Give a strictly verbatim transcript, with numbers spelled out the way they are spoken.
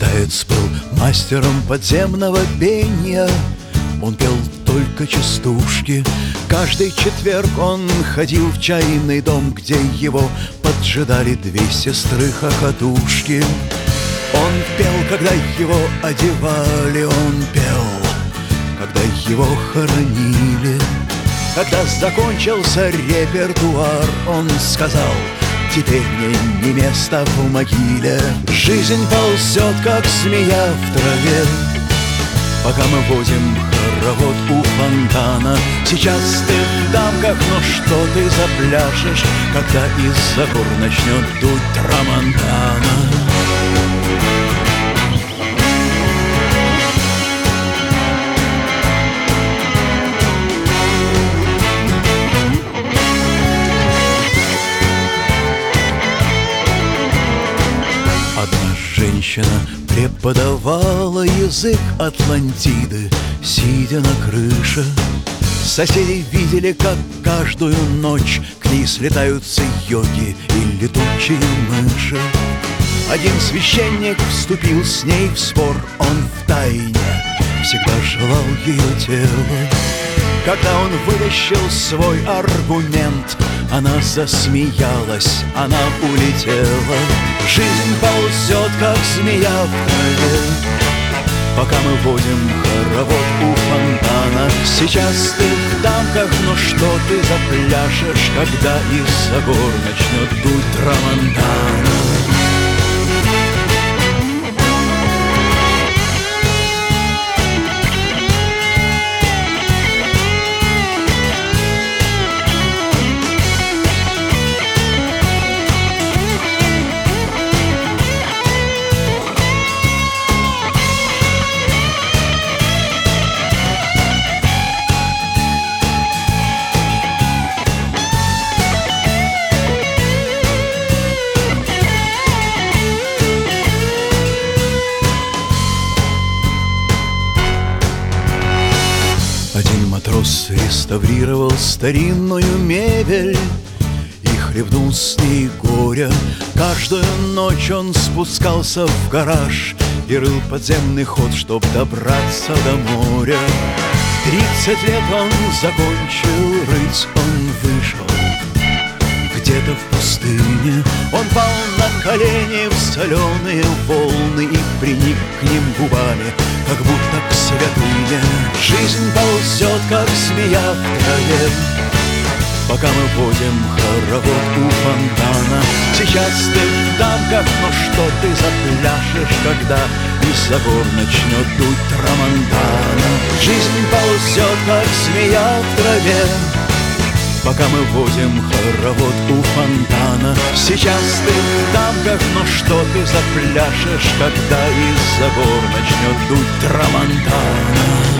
Заяц был мастером подземного пения. Он пел только частушки. Каждый четверг он ходил в чайный дом, где его поджидали две сестры-хохотушки. Он пел, когда его одевали, он пел, когда его хоронили. Когда закончился репертуар, он сказал: теперь мне не место в могиле. Жизнь ползет, как змея в траве, пока мы водим хоровод у фонтана. Сейчас ты в дамках, но что ты запляшешь, когда из-за гор начнет дуть трамонтана? Женщина преподавала язык Атлантиды, сидя на крыше. Соседи видели, как каждую ночь к ней слетаются йоги и летучие мыши. Один священник вступил с ней в спор, он втайне всегда желал ее тело. Когда он вытащил свой аргумент, она засмеялась, она улетела. Жизнь ползет, как змея в траве, пока мы водим хоровод у фонтана. Сейчас ты в дамках, но что ты запляшешь, когда из-за гор начнет дуть трамонтана? Один матрос реставрировал старинную мебель и хлебнул с ней горя. Каждую ночь он спускался в гараж и рыл подземный ход, чтоб добраться до моря. Тридцать лет он закончил рыть, он вышел где-то в пустыне. Он пал на колени в соленые волны и приник к ним губами, как будто к святыне. Жизнь ползет, как змея в траве, пока мы водим хоровод у фонтана. Сейчас ты в дамках, но что ты запляшешь, когда из-за гор начнет дуть трамонтана? Жизнь ползет, как змея в траве, пока мы водим хоровод у фонтана. Сейчас ты в дамках, но что ты запляшешь, когда из-за гор начнет дуть трамонтана?